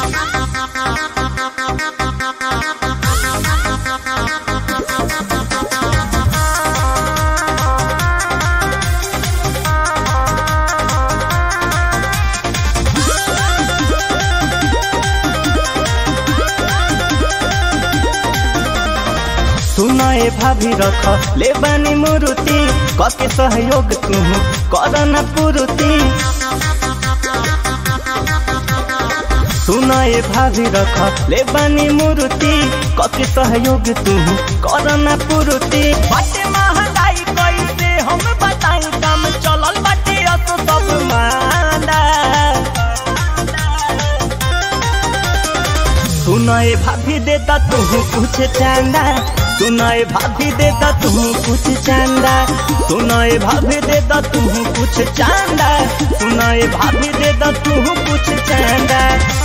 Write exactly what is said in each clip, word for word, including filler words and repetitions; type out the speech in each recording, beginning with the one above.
सुनाए भाभी रख ले बानी मुरुति कके सहयोग तू करना पुरुति। सुनाए भाभी रख ले बानी मुरुति कके सहयोग तू करना पुरुति। बाटे महंगाई कैसे हम बताई काम चलल बाटे असो सब मांदा। सुनाए भाभी देता तू कुछ चांदा। सुनाए भाभी देता तू कुछ चांदा। सुनाए भाभी देता तू कुछ चांदा। सुनाए भाभी देता तू कुछ चांदा।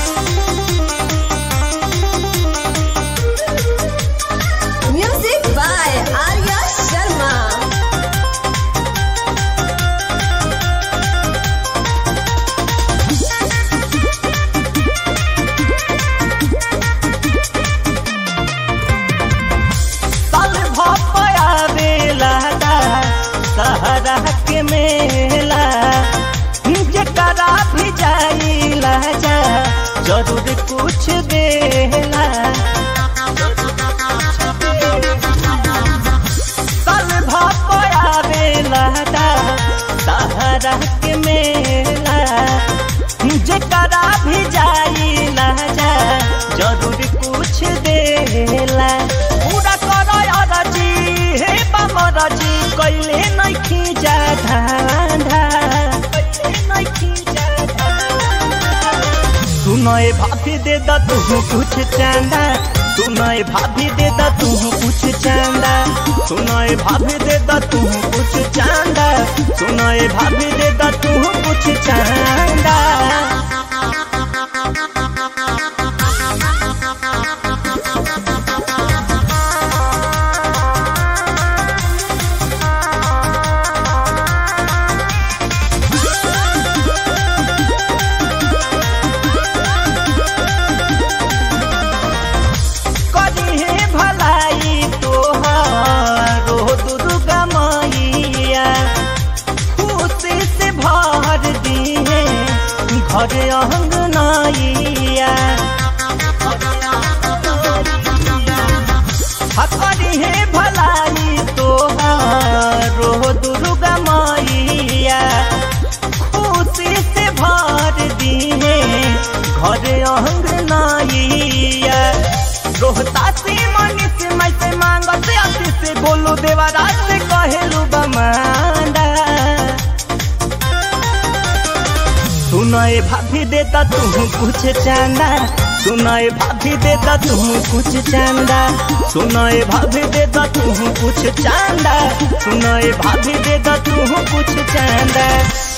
Music by Arya Sharma. सहारा के मेला जकरा भी जाइला जा जरूर कुछ देला। साल भपयावेला सहारा के मेला जकरा भी जाइला जा जरूर कुछ देला। पूरा करो अरजी हे बमरजी कैले नइखी जा धांधा। सुनाए भाभी दे दा तू कुछ चांदा। सुनाए भाभी दे दा तू कुछ चांदा। सुनाए भाभी दे दा तू कुछ चांदा। सुनाए भाभी दे दा तू कुछ चांदा। घरे अंगनाइया हकरी है भलाई तोहारो दुर्गा माइया। खुशी से भर दी है घरे अंगनाइया। रोहता से मनी से मैं से मांगत अति से बोलो देवरा से कहेलू बमांडा। सुनाए भाभी देता तू कुछ चांदा। सुनाए भाभी देता तू कुछ चांदा। सुनाए भाभी देता तू कुछ चांदा। सुनाए भाभी देता तू कुछ चांदा।